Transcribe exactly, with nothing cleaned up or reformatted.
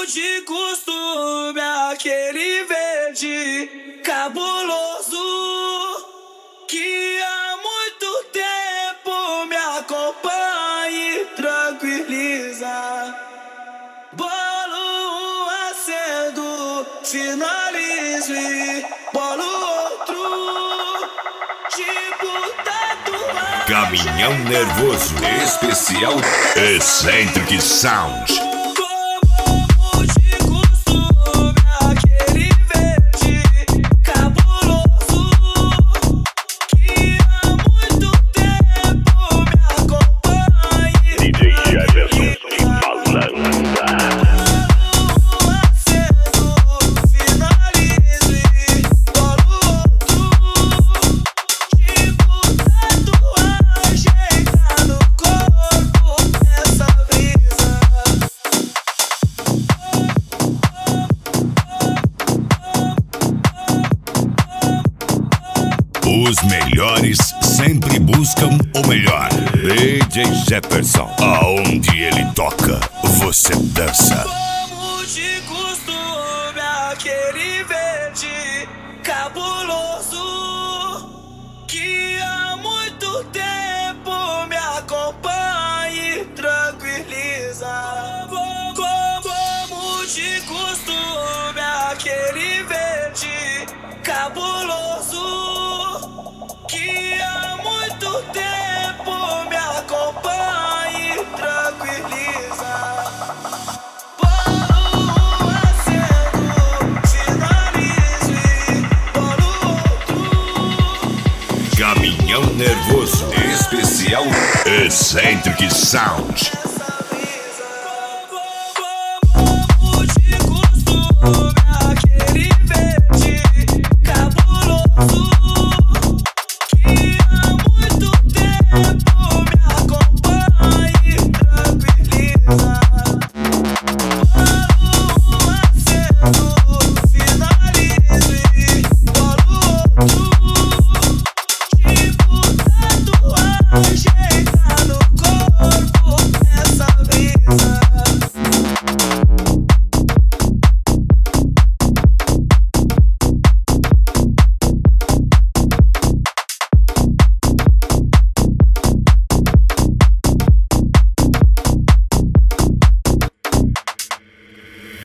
de costume, aquele verde cabuloso que há muito tempo me acompanha e tranquiliza. Bolo acendo, finalizo e bolo outro, tipo tatuagem. Caminhão Nervoso Especial Eccentric Sound. Os melhores sempre buscam o melhor. D J Jefferson, aonde ele toca, você dança. Como de costume, aquele verde cabuloso que há muito tempo me acompanha e tranquiliza. Como de costume, aquele verde cabuloso que há muito tempo me acompanha e tranquiliza. Bolo acendo, finalizo e bolo outro. Caminhão Nervoso Especial Eccentric Sound.